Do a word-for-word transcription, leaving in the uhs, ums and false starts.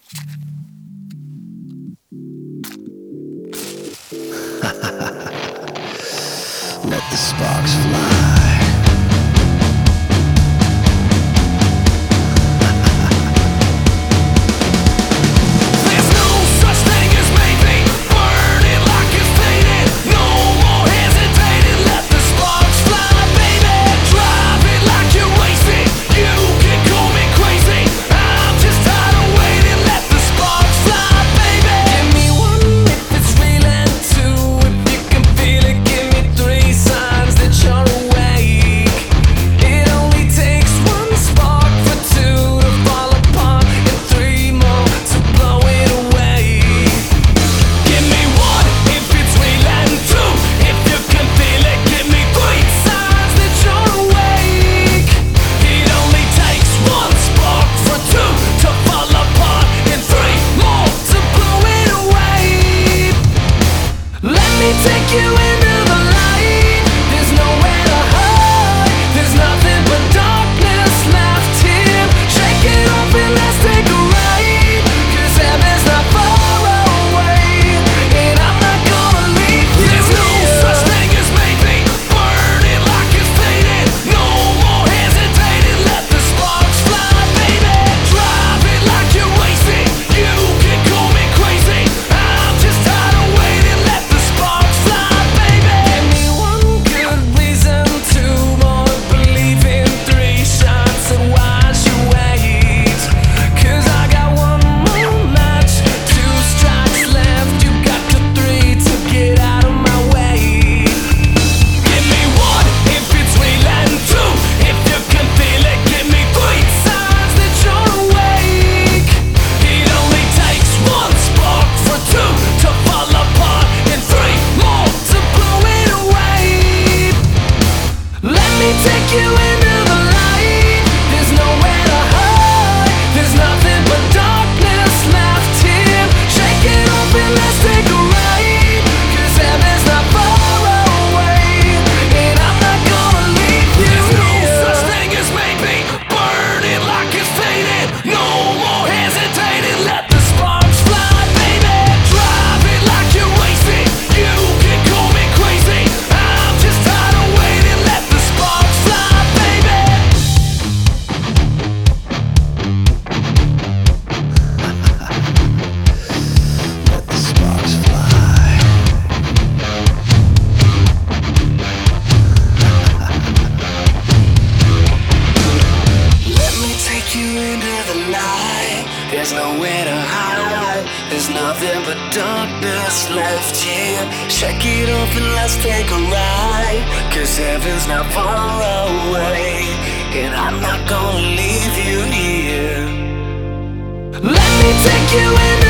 Let the sparks fly. Take you into the light. There's nowhere to hide. There's nothing but darkness left here. Shake it off and let's take a ride. 'Cause heaven's not far away, and I'm not gonna leave you. There's no such thing as maybe. Burn it like it's faded. No more hesitating. Let the sparks fly, baby. Drive it like you're wasted. You can call me crazy. I'm just tired of waiting. Let the sparks fly, baby. Give me one good reason to more believe in three shots and watch you wait. 'Cause I got one more match, two strikes left. You got the three to get out of my way. Give me one if it's real and two if you can feel it. Give me three signs that you're awake. It only takes one spark for two to fall apart and three more to blow it away. Let me take you into the light. There's nowhere to hide. There's nothing but darkness left here. Shake it off and let's take a ride. 'Cause heaven's not far away, and I'm not gonna leave you. There's no such thing as maybe. Burn it like it's faded. No more hesitating. Let the sparks fly, baby. Drive it like you're wasted. You can call me crazy. I'm just tired of waiting. Let the sparks fly, baby. Let the sparks fly. Let me take you into the light. There's nowhere to hide. There's nothing but darkness left here. Shake it off and let's take a ride. 'Cause heaven's not far away, and I'm not gonna leave you here. Let me take you into